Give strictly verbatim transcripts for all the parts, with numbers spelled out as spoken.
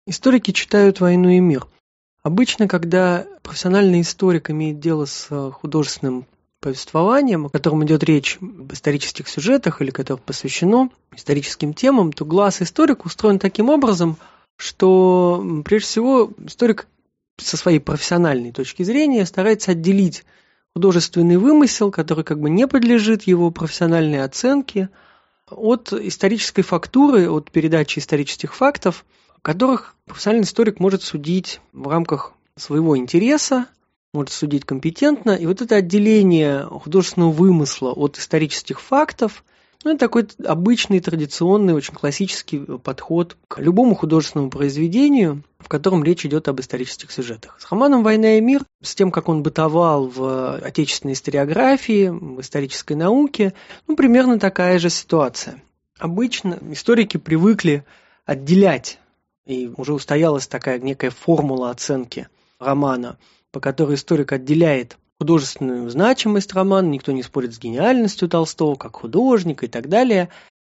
Историки читают «Войну и мир». Обычно, когда профессиональный историк имеет дело с художественным повествованием, о котором идет речь об исторических сюжетах или которое посвящено историческим темам, то глаз историка устроен таким образом, что, прежде всего, историк со своей профессиональной точки зрения старается отделить художественный вымысел, который как бы не подлежит его профессиональной оценке, от исторической фактуры, от передачи исторических фактов, которых профессиональный историк может судить в рамках своего интереса, может судить компетентно. И вот это отделение художественного вымысла от исторических фактов, ну, это такой обычный, традиционный, очень классический подход к любому художественному произведению, в котором речь идет об исторических сюжетах. С романом «Война и мир», с тем, как он бытовал в отечественной историографии, в исторической науке, ну, примерно такая же ситуация. Обычно историки привыкли отделять, и уже устоялась такая некая формула оценки романа, по которой историк отделяет художественную значимость романа, никто не спорит с гениальностью Толстого как художника и так далее,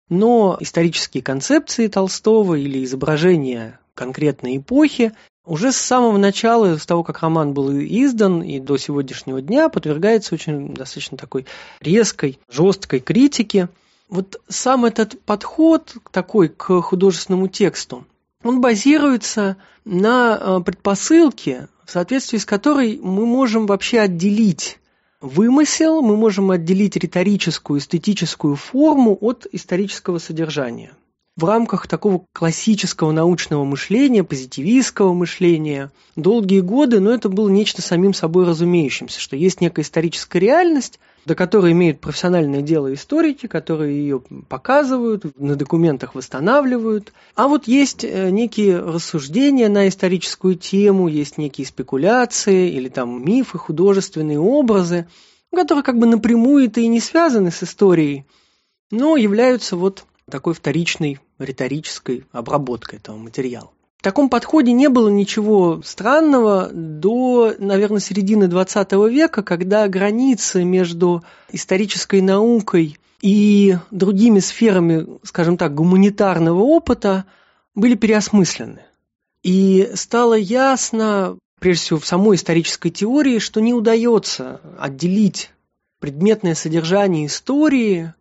но исторические концепции Толстого или изображения конкретной эпохи уже с самого начала, с того, как роман был издан и до сегодняшнего дня, подвергается очень достаточно такой резкой, жесткой критике. Вот сам этот подход такой к художественному тексту, он базируется на предпосылке, в соответствии с которой мы можем вообще отделить вымысел, мы можем отделить риторическую, эстетическую форму от исторического содержания. В рамках такого классического научного мышления, позитивистского мышления, долгие годы, но это было нечто самим собой разумеющимся, что есть некая историческая реальность, до которой имеют профессиональное дело историки, которые ее показывают, на документах восстанавливают. А вот есть некие рассуждения на историческую тему, есть некие спекуляции или там мифы, художественные образы, которые как бы напрямую-то и не связаны с историей, но являются вот такой вторичной риторической обработкой этого материала. В таком подходе не было ничего странного до, наверное, середины двадцатого века, когда границы между исторической наукой и другими сферами, скажем так, гуманитарного опыта были переосмыслены. И стало ясно, прежде всего в самой исторической теории, что не удается отделить предметное содержание истории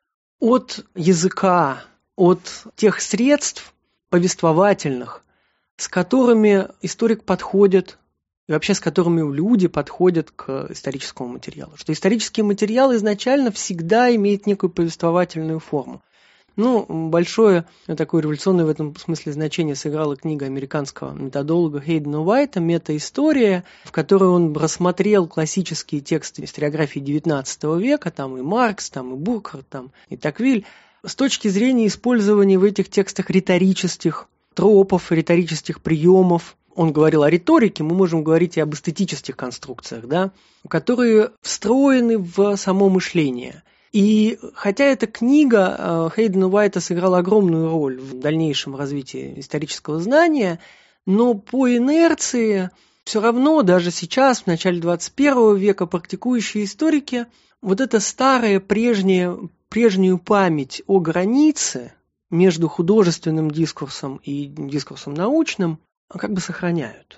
от языка, от тех средств повествовательных, с которыми историк подходит, и вообще с которыми люди подходят к историческому материалу. Что исторический материал изначально всегда имеет некую повествовательную форму. Ну, большое такое революционное в этом смысле значение сыграла книга американского методолога Хейдена Уайта «Метаистория», в которой он рассмотрел классические тексты историографии девятнадцатого века, там и Маркс, там и Буркхарт, там и Токвиль, с точки зрения использования в этих текстах риторических тропов, риторических приемов. Он говорил о риторике, мы можем говорить и об эстетических конструкциях, да, которые встроены в само мышление. И хотя эта книга Хейдена Уайта сыграла огромную роль в дальнейшем развитии исторического знания, но по инерции все равно даже сейчас, в начале двадцать первого века, практикующие историки вот это старое, прежнее, прежнюю память о границе между художественным дискурсом и дискурсом научным как бы сохраняют.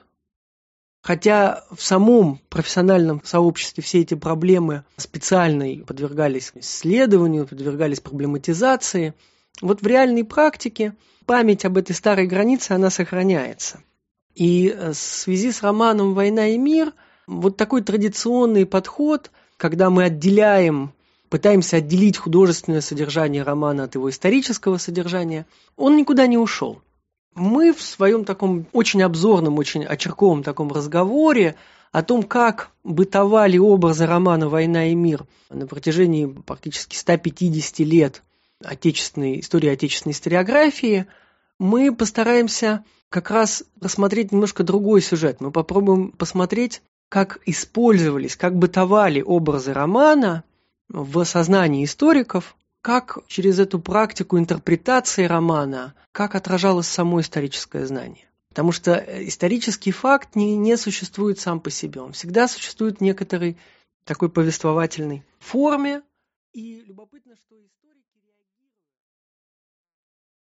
Хотя в самом профессиональном сообществе все эти проблемы специально подвергались исследованию, подвергались проблематизации, вот в реальной практике память об этой старой границе, она сохраняется. И в связи с романом «Война и мир» вот такой традиционный подход, когда мы отделяем, пытаемся отделить художественное содержание романа от его исторического содержания, он никуда не ушел. Мы в своем таком очень обзорном, очень очерковом таком разговоре о том, как бытовали образы романа «Война и мир» на протяжении практически ста пятидесяти лет отечественной, истории отечественной историографии, мы постараемся как раз рассмотреть немножко другой сюжет. Мы попробуем посмотреть, как использовались, как бытовали образы романа в сознании историков, как через эту практику интерпретации романа, как отражалось само историческое знание. Потому что исторический факт не, не существует сам по себе. Он всегда существует в некоторой такой повествовательной форме. И любопытно, что историки